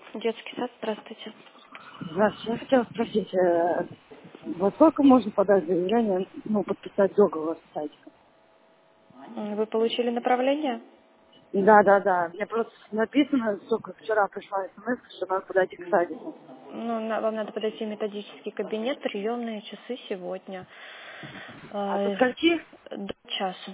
Детский сад, здравствуйте. Здравствуйте. Я хотела спросить, во сколько можно подать заявление, подписать договор с сайтиком? Вы получили направление? Да. Мне просто написано, только вчера пришла смс, что надо подойти к садику. Вам надо подойти в методический кабинет, приемные часы сегодня. А со Э, скольки? До часу.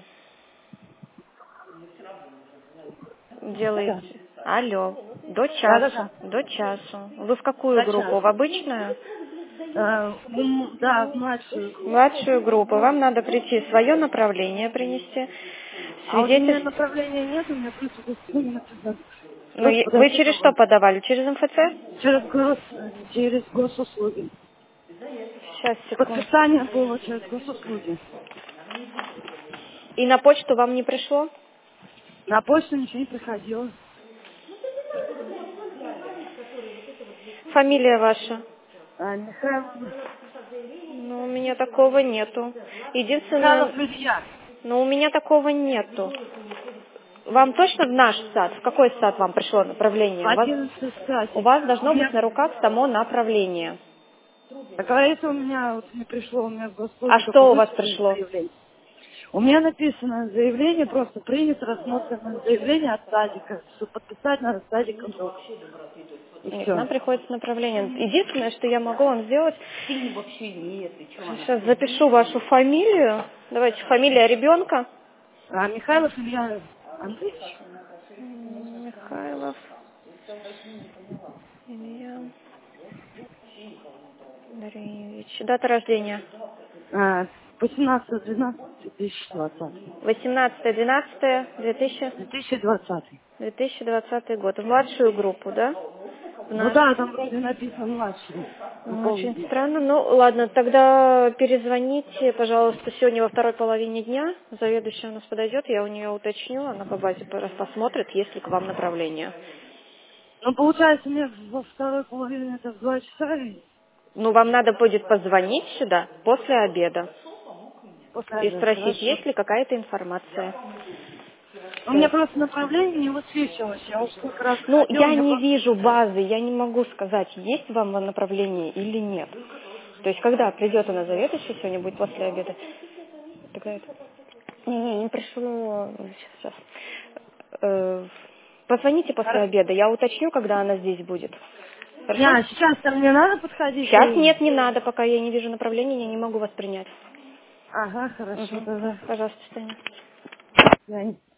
Алло. Делаете. Алло. До часу. Да. До часу. Вы в какую За группу? час. В обычную? Да, в младшую группу. Младшую группу. Вам надо прийти свое направление принести, А вот у меня свидетельство. направления нет, у меня просто написано. Ну, Просто вы подойти через что договор. подавали? Через МФЦ? Через госуслуги. Сейчас, секунду. Подписание было через госуслуги. И на почту вам не пришло? На почту ничего не приходило. Фамилия ваша? Михайловна. Ну, у меня такого нету. Михайлов Единственное, Илья. у меня такого нету. Вам точно в наш сад? В какой сад вам пришло направление? В У вас, 11 у садик. вас У должно быть меня, на руках само направление. как говорится, у меня вот не пришло, у меня в А госслуге только что у вас выписано пришло? заявление. У меня написано заявление, просто принято, рассмотрено заявление от садика, что подписать надо с садиком договор. И Нет, все. нам приходится направление. Единственное, что я могу вам сделать, сейчас запишу вашу фамилию. Давайте, фамилия ребенка. А Михайлов Илья Андреевич, Михайлов Илья Андреевич. Дата рождения. 18-12-2020. 18-12-2020. 2020. 2020 год. В младшую группу, да? В Ну наш. да, там вроде написано младший. Не помню Очень где. странно. Ну, ладно, тогда перезвоните, пожалуйста, сегодня во второй половине дня. Заведующая у нас подойдет, я у нее уточню, она по базе посмотрит, есть ли к вам направление. Ну, получается, мне во второй половине это в 2 часа и Ну, вам надо будет позвонить сюда после обеда после и обеда. спросить, Хорошо. есть ли какая-то информация. У меня Всё. просто направление не высвечивалось. Я уже сколько раз Ну, заходила, у я меня не просто... вижу базы, я не могу сказать, есть вам направление или нет. То есть, когда придет она заведующая, сегодня будет после обеда, тогда это... Не пришло... Сейчас. Позвоните после обеда, я уточню, когда она здесь будет. Хорошо? Не, сейчас-то мне надо подходить Сейчас или... нет, не надо, пока я не вижу направления, я не могу вас принять. Ага, хорошо Угу. тогда. Пожалуйста, Таня. Я